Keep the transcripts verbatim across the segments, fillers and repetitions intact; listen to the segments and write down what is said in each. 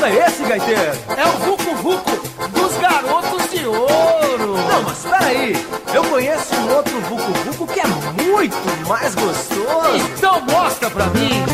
mundo é esse, gaiteiro? É o Vucu Vucu dos Garotos de Ouro. Não, mas peraí, eu conheço um outro Vucu Vucu que é muito mais gostoso. Então mostra pra mim.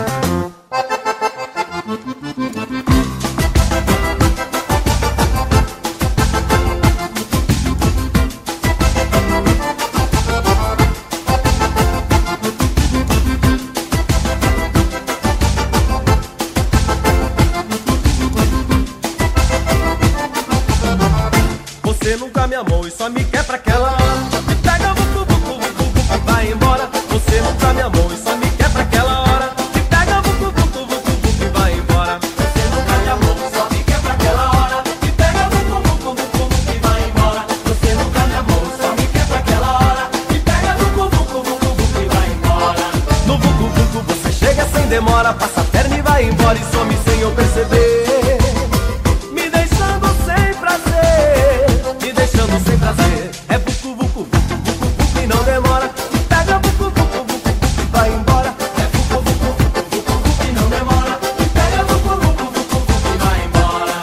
Você nunca me amou e só me quer pra aquela hora. Me pega, vucu, vucu, vucu, vucu, vai embora. Você nunca me amou e só me quer pra aquela hora. Me pega, vucu, vucu, vucu, vucu, vai embora. Você nunca me amou, só me quer pra aquela hora. Me pega, vucu, vucu, vucu, vucu, e vai embora. Você nunca me amou, só me quer pra aquela hora. Me pega, vucu, vucu, vucu, vucu, e vai embora. No vucu, vucu você chega sem demora, passa a perna e vai embora e some sem eu perceber. Me deixando sem prazer, me deixando sem prazer. É vucu, vucu, vucu, vucu, vucu e não demora. Me pega, vucu, vucu, vucu, vucu e vai embora. É vucu, vucu, vucu, vucu, vucu, e não demora. Me pega, vucu, vucu, vucu, vucu, e vai embora.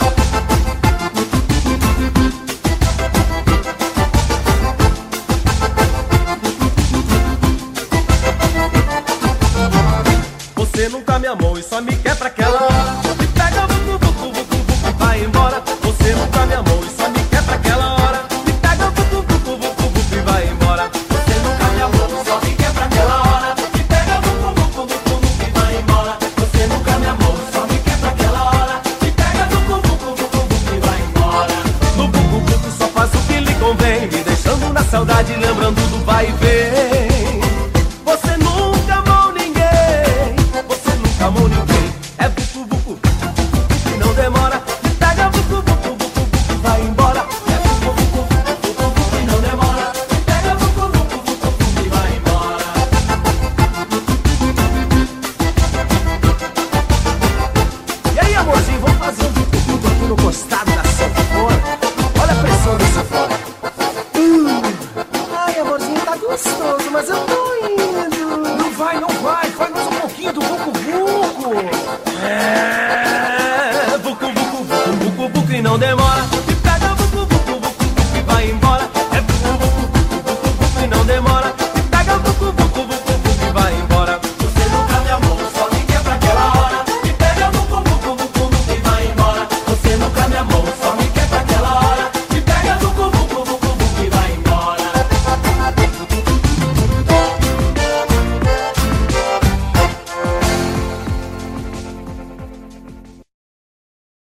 Você nunca me amou e só me quer pra aquela hora. Me pega, vucu, vucu, vucu, vucu e vai embora. Você nunca me amou e só me quer pra aquela hora. Me pega, vucu, vucu, vucu, vucu e vai embora. Você nunca me amou, só me quer pra aquela hora. Me pega, vucu, vucu, vucu, vucu, e vai embora. Você nunca me amou, só me quer pra aquela hora. Me pega, vucu, vucu, vucu, vucu, e vai embora. No vucu, vucu só faz o que lhe convém, me deixando na saudade, lembrando do vai e vem. Você nunca amou ninguém, você nunca amou ninguém. É vucu, vucu, vucu, e não demora. Me pega, vucu, vucu, vucu, vucu e vai embora. É vucu, vucu, vucu, vucu, vucu, e não demora. Me pega, vucu, vucu, vucu, vucu, e vai embora. E aí, amorzinho, vamos fazer um vucu, vucu aqui no costado da sanfona. Olha a pressão da sanfona. Hum. Ai, amorzinho, tá gostoso, mas eu tô indo. Não vai, não vai. Faz mais um pouquinho do Vucu Vucu. É, vucu, vucu, vucu, vucu, vucu e não demora.